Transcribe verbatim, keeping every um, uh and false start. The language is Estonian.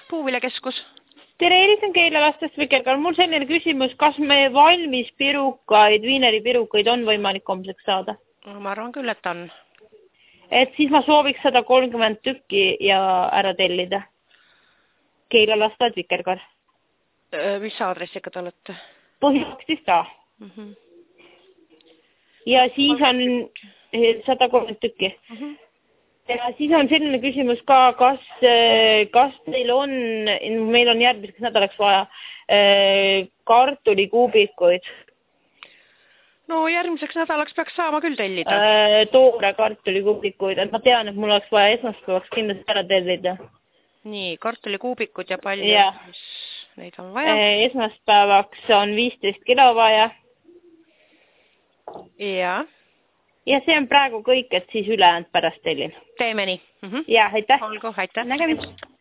Puuviljakeskus. Tere, Elis on Keila lastest Vikerkaar. Mul selline küsimus, kas me valmis pirukaid, viineri pirukaid on võimalik homseks saada? Ma arvan küll, et on. Et siis ma sooviks sada kolmkümmend tükki ja ära tellida. Keila lastest Vikerkaar. Mis aadressiga te olete? Põhjaktis ta. Mm -hmm. Ja siis on sada kolmkümmend tükki. Mm -hmm. Ja siis on selline küsimus ka, kas, kas meil on, meil on järgmiseks nädalaks vaja kartulikuubikuid. No järgmiseks nädalaks peaks saama küll tellida. Toore kartulikuubikuid, et ma tean, et mul oleks vaja esmaspäevaks kindlasti ära tellida. Nii, kartulikuubikud ja palju, ja. Neid on vaja. Esmaspäevaks on viisteist kilo vaja. Ja. Ja see on praegu kõik, et siis ülejäänud pärast tellin. Teeme nii. Mm -hmm. Ja, aitäh. Olgu, aitäh. Nägemist.